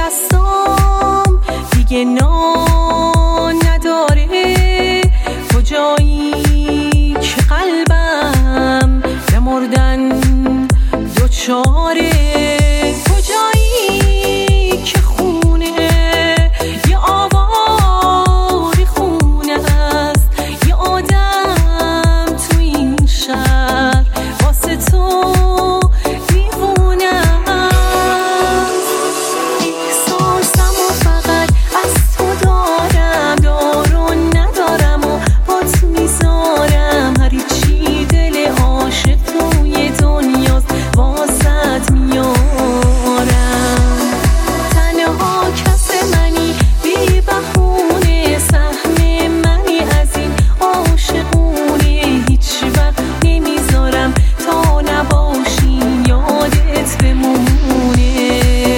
دستام دیگه نان نداره، کجایی که قلبم نمردن دوچاره، کجایی که خونه یه آواری خونه است، یه آدم تو این شهر واسه تو دیوونه است. احساسم و فقط از تو دارم، دارو ندارم و بات میذارم، هری چی دل عاشق توی دنیاست واسط میارم. تنها کس منی بی بهونه، سهم منی از این عاشقونه، هیچ وقت نمیذارم تا نباشی یادت بمونه.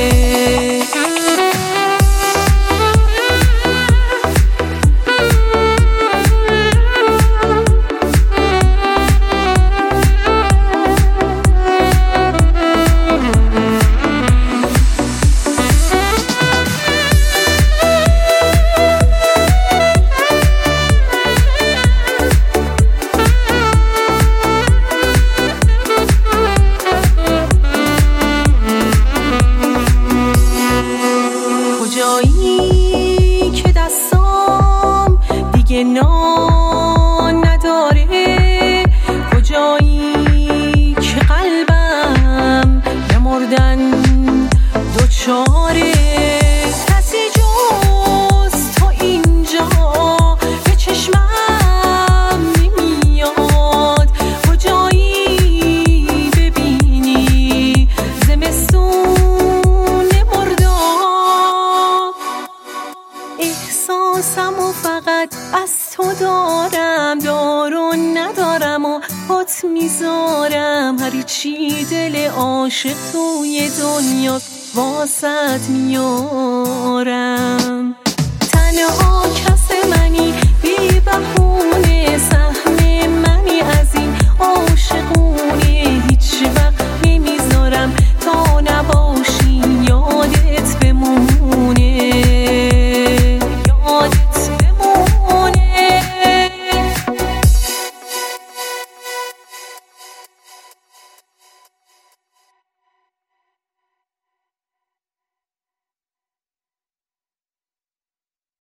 کجایی که دستام دیگه نان نداره، کجایی که قلبم نمردن دوچاره، کسی جز تو اینجا به چشمم نمیاد، کجایی ببینی زمستون مرداد. احساسم و فقط از تو دارم، دارو ندارم و بات میذارم، هری چی دل عاشق توی دنیا واسط میارم. تنها کس منی